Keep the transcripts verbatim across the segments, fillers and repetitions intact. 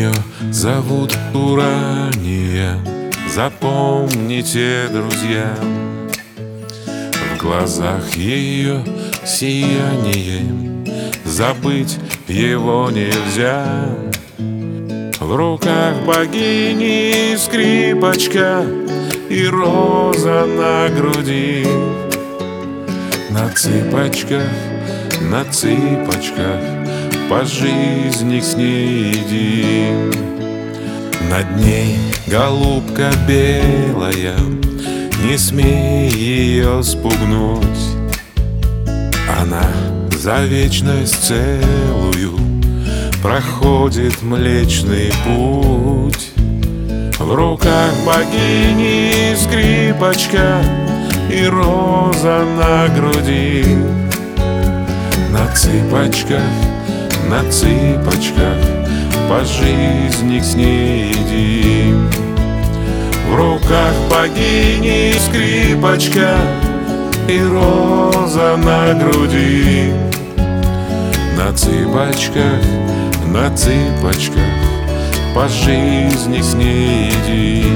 Ее зовут Урания. Запомните, друзья, в глазах ее сияние, забыть его нельзя. В руках богини скрипочка и роза на груди. На цыпочках, на цыпочках по жизни с ней иди. Над ней голубка белая, не смей ее спугнуть. Она за вечность целую проходит Млечный Путь. В руках богини скрипочка и роза на груди. На цыпочках, на цыпочках по жизни с ней иди. В руках богини скрипочка и роза на груди. На цыпочках, на цыпочках по жизни с ней иди.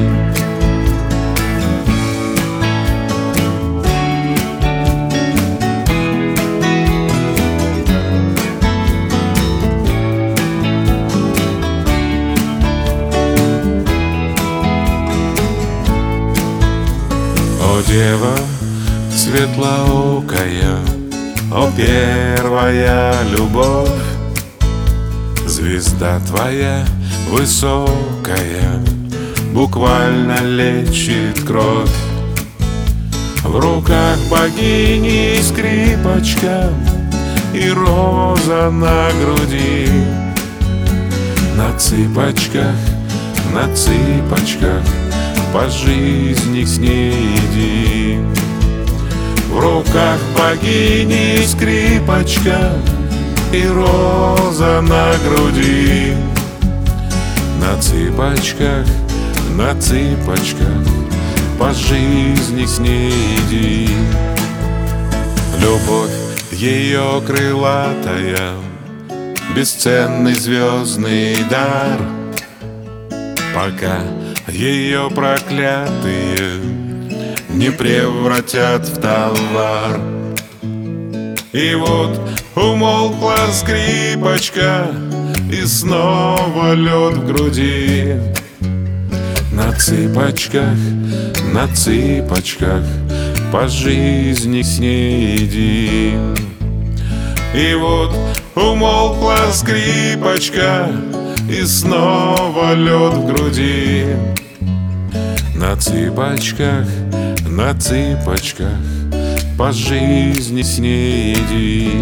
О, дева светлоокая, о, первая любовь, звезда твоя высокая буквально лечит кровь. В руках богини скрипочка и роза на груди. На цыпочках, на цыпочках по жизни с ней иди. В руках богини скрипочка и роза на груди. На цыпочках, на цыпочках по жизни с ней иди. Любовь ее крылатая, бесценный звездный дар, пока ее проклятые не превратят в товар. И вот умолкла скрипочка, и снова лед в груди. На цыпочках, на цыпочках по жизни с ней иди. И вот умолкла скрипочка, и снова лед в груди. На цыпочках, на цыпочках по жизни с ней иди.